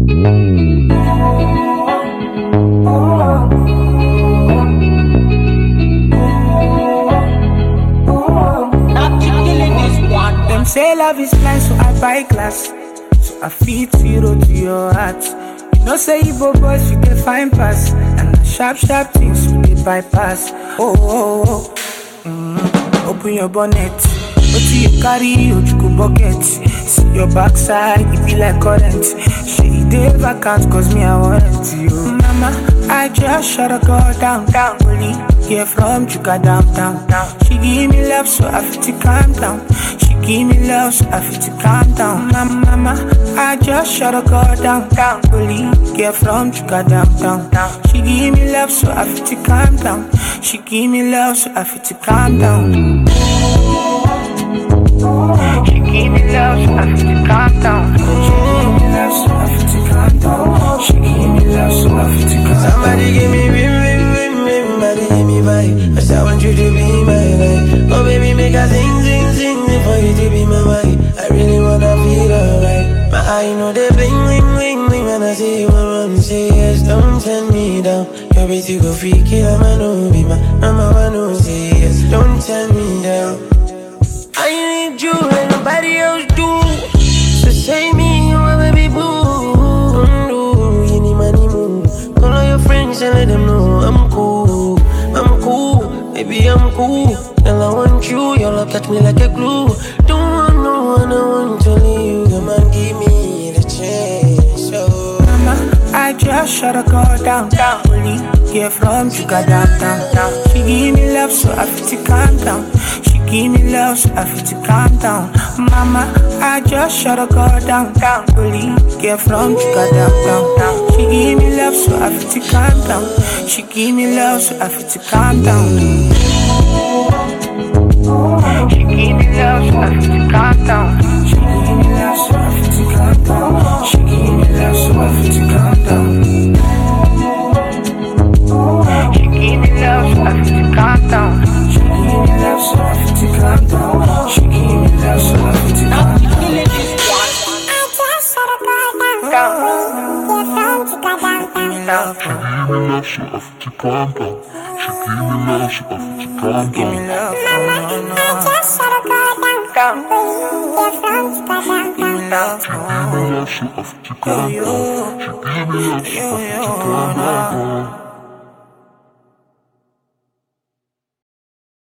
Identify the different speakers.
Speaker 1: Them say love is blind, so I buy glass. So I feed zero to your heart. You know say Igbo boys you dey find pass, and the sharp things you dey bypass. Open your bonnet. What you carry, Ojuku bucket. See your backside, it be like current. She dey vacant, cause me I want you. Mama, I just shut a girl down. Only hear from Chuka down. She give me love, so I feel to calm down. She give me love, so I feel to calm down. Mama, I just shut a girl down. Only hear from Chuka down. She give me love, so I feel to calm down. She give me love, so I feel to calm down. She give me love, so I feel to calm down. She give me love, so I feel to calm down. She give me love, so I feel to calm down.
Speaker 2: Somebody give me rim, body give me vibe. I want you to be my life. Oh baby, make a sing for you to be my wife. I really wanna feel alright. My eye know they bling when I see you around. Say yes, don't turn me down. Your bitch go freaky, I'ma know be my mama wanna say yes, don't turn me down. I need you and nobody else do. So say me, you a baby boo. You need money move. Call all your friends and let them know I'm cool, baby I'm cool. Girl I want you, your love catch me like a glue. Don't want no one, I want only you. Come on, give me the chance, so.
Speaker 1: Mama, I just shut a girl down. Only hear from Chuka down. She give me love, so I feel to calm down. She give me love, so I feel to calm down. Mama, I just shut a girl down. Only hear from Chuka down. She give me love, so I feel to calm down. She give me love, so I feel to calm down. She give me love, so I feel to calm down. She give me love, so I feel to calm down. She give me love, so I feel to calm down. She give me love, so I feel to calm down. She give me love, so I feel to calm down. She give me love, so I feel to calm down. Give me love,
Speaker 3: She give me love,